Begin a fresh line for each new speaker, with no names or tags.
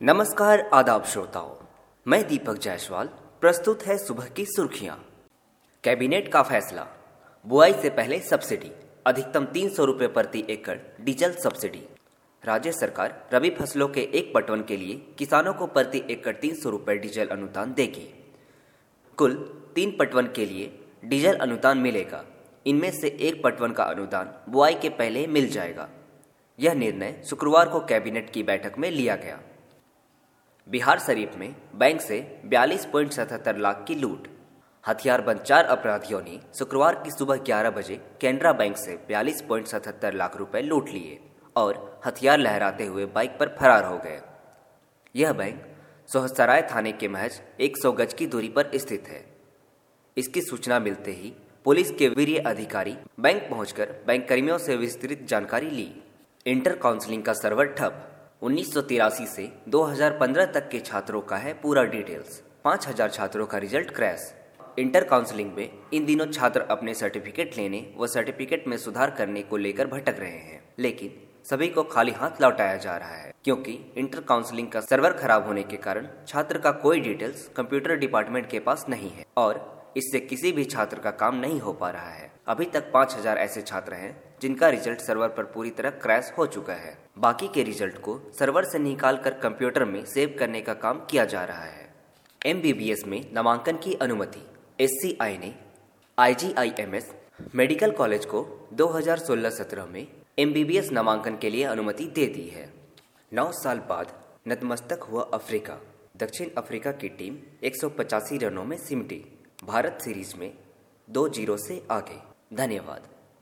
नमस्कार आदाब श्रोताओं, मैं दीपक जायसवाल। प्रस्तुत है सुबह की सुर्खियां। कैबिनेट का फैसला, बुआई से पहले सब्सिडी अधिकतम 300 रुपये प्रति एकड़ डीजल सब्सिडी। राज्य सरकार रबी फसलों के एक पटवन के लिए किसानों को प्रति एकड़ 300 रुपये डीजल अनुदान देगी। कुल 3 पटवन के लिए डीजल अनुदान मिलेगा। इनमें से एक पटवन का अनुदान बुआई के पहले मिल जाएगा। यह निर्णय शुक्रवार को कैबिनेट की बैठक में लिया गया। बिहार शरीफ में बैंक से 42.77 लाख की लूट। हथियारबंद 4 अपराधियों ने शुक्रवार की सुबह 11 बजे कैनरा बैंक से 42.77 लाख रुपए लूट लिए और हथियार लहराते हुए बाइक पर फरार हो गए। यह बैंक सोहसराय थाने के महज 100 गज की दूरी पर स्थित है। इसकी सूचना मिलते ही पुलिस के वरीय अधिकारी बैंक पहुंचकर बैंक कर्मियों से विस्तृत जानकारी ली। इंटर काउंसलिंग का सर्वर ठप। 1983 से 2015 तक के छात्रों का है पूरा डिटेल्स। 5000 छात्रों का रिजल्ट क्रैश। इंटर काउंसलिंग में इन दिनों छात्र अपने सर्टिफिकेट लेने व सर्टिफिकेट में सुधार करने को लेकर भटक रहे हैं, लेकिन सभी को खाली हाथ लौटाया जा रहा है क्योंकि इंटर काउंसलिंग का सर्वर खराब होने के कारण छात्र का कोई डिटेल्स कंप्यूटर डिपार्टमेंट के पास नहीं है और इससे किसी भी छात्र का काम नहीं हो पा रहा है। अभी तक 5000 ऐसे छात्र हैं जिनका रिजल्ट सर्वर पर पूरी तरह क्रैश हो चुका है। बाकी के रिजल्ट को सर्वर से निकालकर कंप्यूटर में सेव करने का काम किया जा रहा है। MBBS में नामांकन की अनुमति। SCI ने IGIMS मेडिकल कॉलेज को 2016-17 में MBBS नामांकन के लिए अनुमति दे दी है। 9 साल बाद नतमस्तक हुआ अफ्रीका। दक्षिण अफ्रीका की टीम 185 रनों में सिमटी। भारत सीरीज में 2-0 से आगे। धन्यवाद।